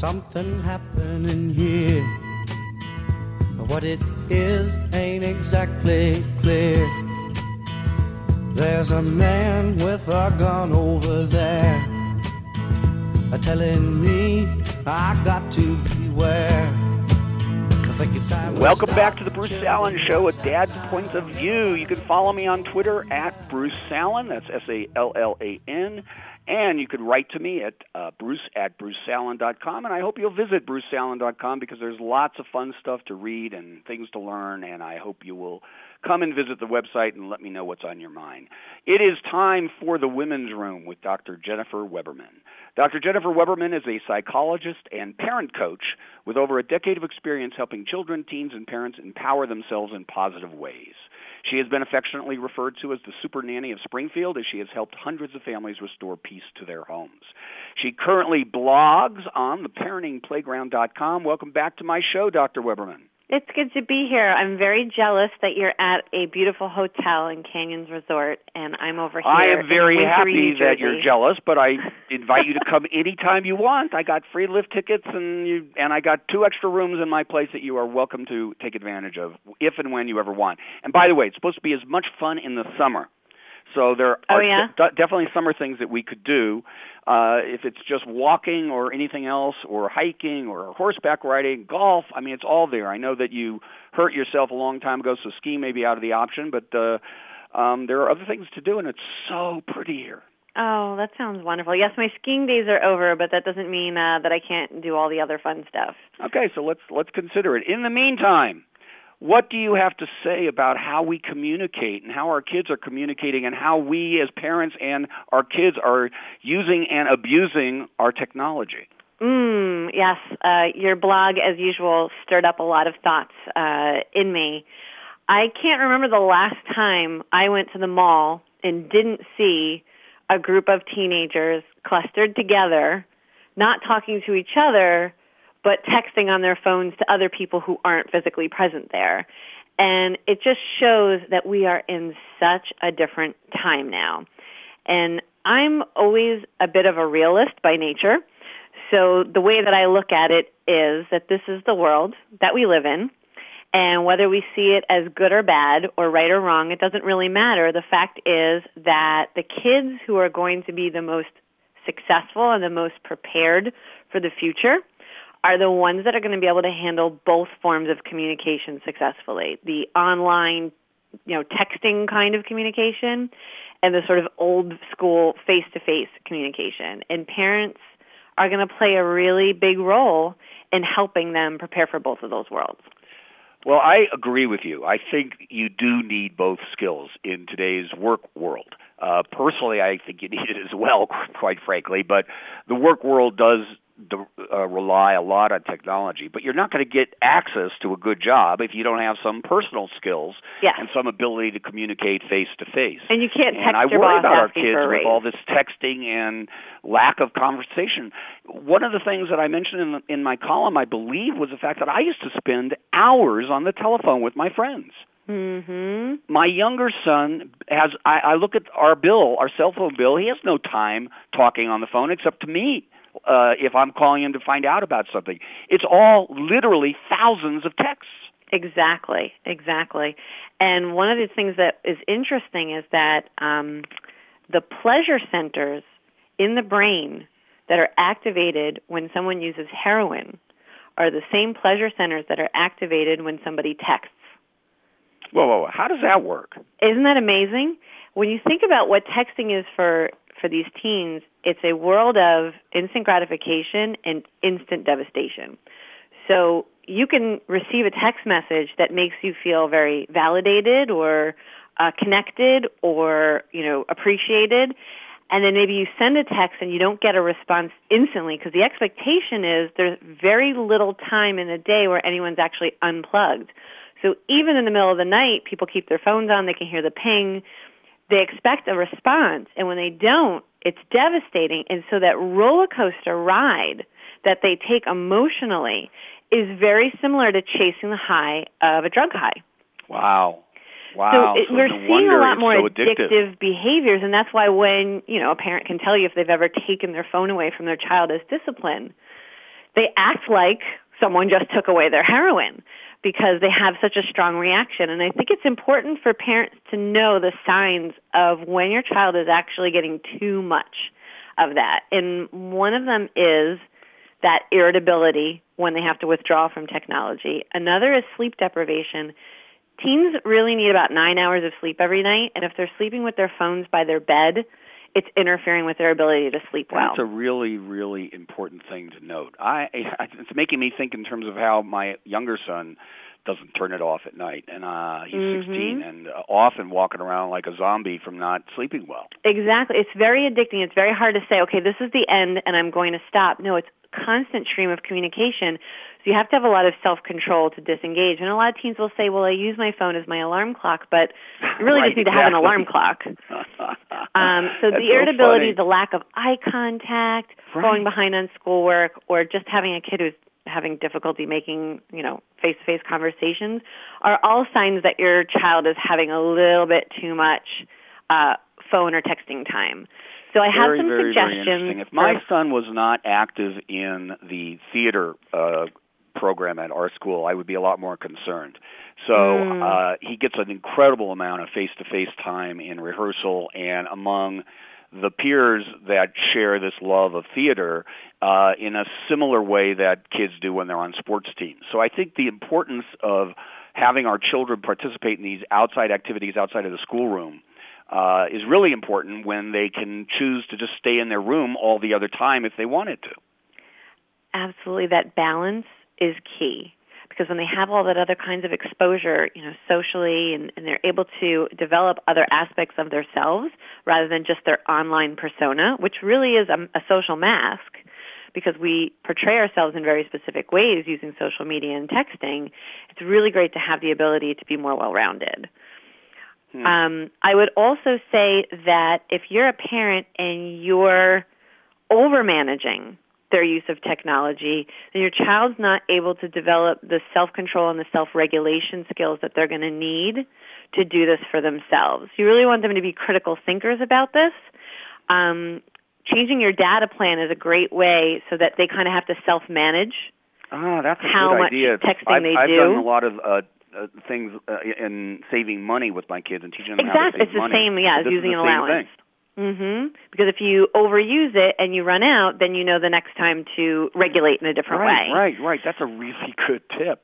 something happening here. What it is ain't exactly clear. There's a man with a gun over there, telling me I got to beware. Welcome back to the Bruce Allen Show, a dad's point of view. You can follow me on Twitter at Bruce Allen, that's SALLAN, and you can write to me at bruce@bruceallen.com, and I hope you'll visit bruceallen.com because there's lots of fun stuff to read and things to learn, and I hope you will come and visit the website and let me know what's on your mind. It is time for the Women's Room with Dr. Jennifer Weberman. Dr. Jennifer Weberman is a psychologist and parent coach with over a decade of experience helping children, teens, and parents empower themselves in positive ways. She has been affectionately referred to as the super nanny of Springfield, as she has helped hundreds of families restore peace to their homes. She currently blogs on theparentingplayground.com. Welcome back to my show, Dr. Weberman. It's good to be here. I'm very jealous that you're at a beautiful hotel in Canyons Resort, and I'm over here. I am very happy New that Jersey. you're jealous, but I invite you to come anytime you want. I got free lift tickets, and I got 2 extra rooms in my place that you are welcome to take advantage of if and when you ever want. And by the way, it's supposed to be as much fun in the summer. So there are definitely summer things that we could do. If it's just walking or anything else, or hiking or horseback riding, golf, I mean, it's all there. I know that you hurt yourself a long time ago, so skiing may be out of the option, but there are other things to do, and it's so pretty here. Oh, that sounds wonderful. Yes, my skiing days are over, but that doesn't mean that I can't do all the other fun stuff. Okay, so let's consider it. In the meantime, what do you have to say about how we communicate and how our kids are communicating and how we as parents and our kids are using and abusing our technology? Yes, your blog, as usual, stirred up a lot of thoughts in me. I can't remember the last time I went to the mall and didn't see a group of teenagers clustered together, not talking to each other, but texting on their phones to other people who aren't physically present there. And it just shows that we are in such a different time now. And I'm always a bit of a realist by nature. So the way that I look at it is that this is the world that we live in. And whether we see it as good or bad or right or wrong, it doesn't really matter. The fact is that the kids who are going to be the most successful and the most prepared for the future are the ones that are going to be able to handle both forms of communication successfully. The online, texting kind of communication and the sort of old school face-to-face communication. And parents are going to play a really big role in helping them prepare for both of those worlds. Well, I agree with you. I think you do need both skills in today's work world. Personally, I think you need it as well, quite frankly, but the work world does rely a lot on technology, but you're not going to get access to a good job if you don't have some personal skills and some ability to communicate face-to-face. And you can't text and I your worry boss about our asking kids for a with raise. all this texting and lack of conversation. One of the things that I mentioned in my column, I believe, was the fact that I used to spend hours on the telephone with my friends. Mm-hmm. My younger son has, I look at our cell phone bill, he has no time talking on the phone except to me. If I'm calling him to find out about something. It's all literally thousands of texts. Exactly. And one of the things that is interesting is that the pleasure centers in the brain that are activated when someone uses heroin are the same pleasure centers that are activated when somebody texts. Whoa, how does that work? Isn't that amazing? When you think about what texting is for these teens, it's a world of instant gratification and instant devastation. So you can receive a text message that makes you feel very validated or connected or, appreciated, and then maybe you send a text and you don't get a response instantly because the expectation is there's very little time in the day where anyone's actually unplugged. So even in the middle of the night, people keep their phones on, they can hear the ping, they expect a response, and when they don't, it's devastating. And so that roller coaster ride that they take emotionally is very similar to chasing the high of a drug high. Wow. So we're seeing a lot more addictive behaviors, and that's why when, a parent can tell you if they've ever taken their phone away from their child as discipline, they act like someone just took away their heroin because they have such a strong reaction. And I think it's important for parents to know the signs of when your child is actually getting too much of that. And one of them is that irritability when they have to withdraw from technology. Another is sleep deprivation. Teens really need about 9 hours of sleep every night, and if they're sleeping with their phones by their bed, it's interfering with their ability to sleep well. That's a really, really important thing to note. It's making me think in terms of how my younger son doesn't turn it off at night, and he's 16 and often walking around like a zombie from not sleeping well. Exactly. It's very addicting. It's very hard to say, okay, this is the end and I'm going to stop. No, it's constant stream of communication. So you have to have a lot of self-control to disengage. And a lot of teens will say, well, I use my phone as my alarm clock, but you really just need to have an alarm clock. So the irritability, the lack of eye contact, falling behind on schoolwork, or just having a kid who's having difficulty making, face-to-face conversations are all signs that your child is having a little bit too much phone or texting time. So I have some suggestions. Very interesting. If my son was not active in the theater program at our school, I would be a lot more concerned. So he gets an incredible amount of face-to-face time in rehearsal, and among the peers that share this love of theater in a similar way that kids do when they're on sports teams. So I think the importance of having our children participate in these outside activities outside of the schoolroom is really important when they can choose to just stay in their room all the other time if they wanted to. Absolutely. That balance is key, because when they have all that other kinds of exposure, socially, and they're able to develop other aspects of themselves rather than just their online persona, which really is a social mask, because we portray ourselves in very specific ways using social media and texting, it's really great to have the ability to be more well-rounded. I would also say that if you're a parent and you're over-managing their use of technology, then your child's not able to develop the self-control and the self-regulation skills that they're going to need to do this for themselves. You really want them to be critical thinkers about this. Changing your data plan is a great way so that they kind of have to self-manage that's a how good much idea. texting they do. I've done a lot of things in saving money with my kids and teaching them how to save It's money. the same, as using an allowance. Because if you overuse it and you run out, then you know the next time to regulate in a different way. Right. That's a really good tip.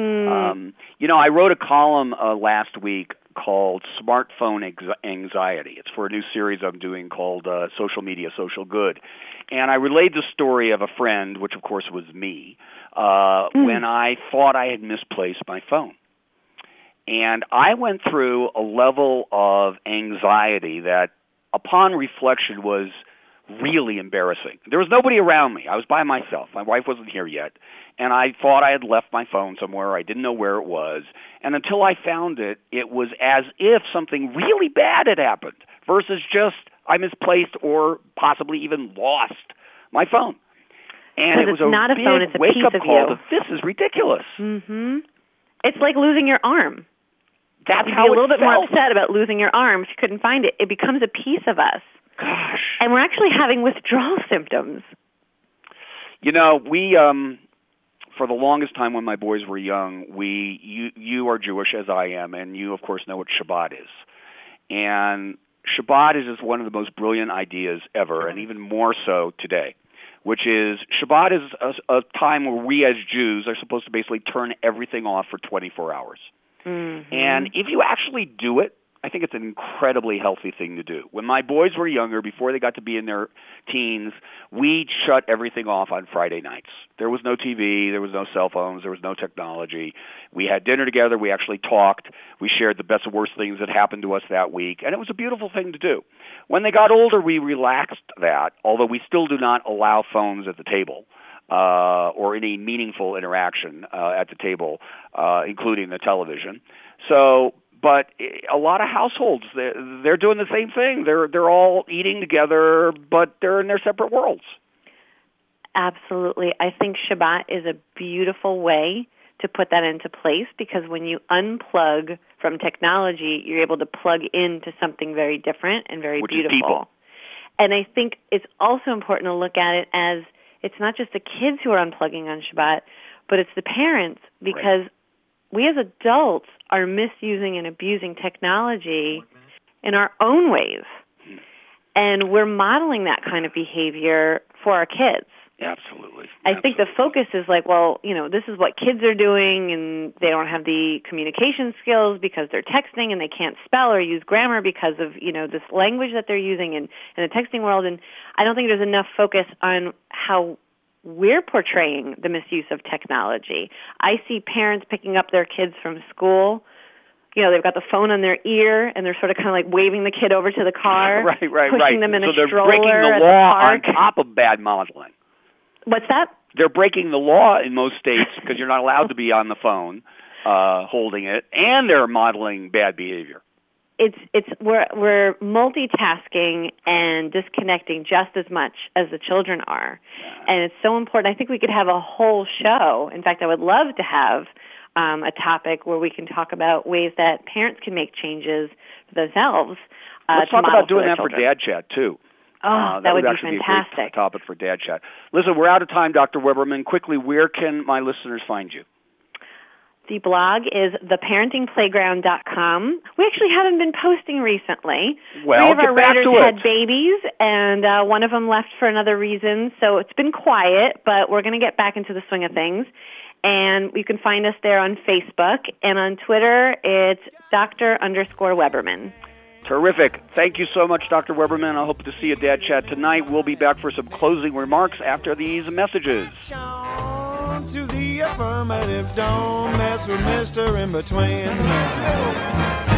I wrote a column last week called Smartphone Anxiety. It's for a new series I'm doing called Social Media, Social Good. And I relayed the story of a friend, which of course was me, when I thought I had misplaced my phone. And I went through a level of anxiety that, upon reflection, was really embarrassing. There was nobody around me. I was by myself. My wife wasn't here yet. And I thought I had left my phone somewhere. I didn't know where it was. And until I found it, it was as if something really bad had happened versus just I misplaced or possibly even lost my phone. And it was not a big phone, it's a wake-up piece of call you. that this is ridiculous. It's like losing your arm. That's You'd how be a little bit more felt. upset about losing your arm if you couldn't find it. It becomes a piece of us. Gosh. And we're actually having withdrawal symptoms. We, for the longest time when my boys were young, you are Jewish as I am, and you, of course, know what Shabbat is. And Shabbat is just one of the most brilliant ideas ever, and even more so today, which is Shabbat is a time where we as Jews are supposed to basically turn everything off for 24 hours. And if you actually do it, I think it's an incredibly healthy thing to do. When my boys were younger, before they got to be in their teens, we shut everything off on Friday nights. There was no TV, there was no cell phones, there was no technology. We had dinner together, we actually talked, we shared the best and worst things that happened to us that week, and it was a beautiful thing to do. When they got older, we relaxed that, although we still do not allow phones at the table. Or any meaningful interaction at the table, including the television. But a lot of households, they're doing the same thing. They're all eating together, but they're in their separate worlds. Absolutely. I think Shabbat is a beautiful way to put that into place, because when you unplug from technology, you're able to plug into something very different and very Which beautiful. is people. And I think it's also important to look at it as it's not just the kids who are unplugging on Shabbat, but it's the parents, because we as adults are misusing and abusing technology in our own ways. And we're modeling that kind of behavior for our kids. Absolutely. I think the focus is like, well, this is what kids are doing, and they don't have the communication skills because they're texting and they can't spell or use grammar because of, this language that they're using in the texting world. And I don't think there's enough focus on how we're portraying the misuse of technology. I see parents picking up their kids from school. They've got the phone on their ear, and they're sort of kind of like waving the kid over to the car, pushing them in a stroller. So they're breaking the law on top of bad modeling. What's that? They're breaking the law in most states because you're not allowed to be on the phone holding it, and they're modeling bad behavior. We're multitasking and disconnecting just as much as the children are, and it's so important. I think we could have a whole show. In fact, I would love to have a topic where we can talk about ways that parents can make changes for themselves. Let's talk about doing that for Dad Chat too. Oh, that would be actually fantastic. Be a great topic for Dad Chat. Listen, we're out of time, Dr. Weberman. Quickly, where can my listeners find you? The blog is theparentingplayground.com. We actually haven't been posting recently. Well, 3 of our writers to had babies, and one of them left for another reason, so it's been quiet, but we're going to get back into the swing of things. And you can find us there on Facebook, and on Twitter, it's Dr._Weberman. Terrific. Thank you so much, Dr. Weberman. I hope to see you at Dad Chat tonight. We'll be back for some closing remarks after these messages. To the affirmative, don't mess with Mr. In Between.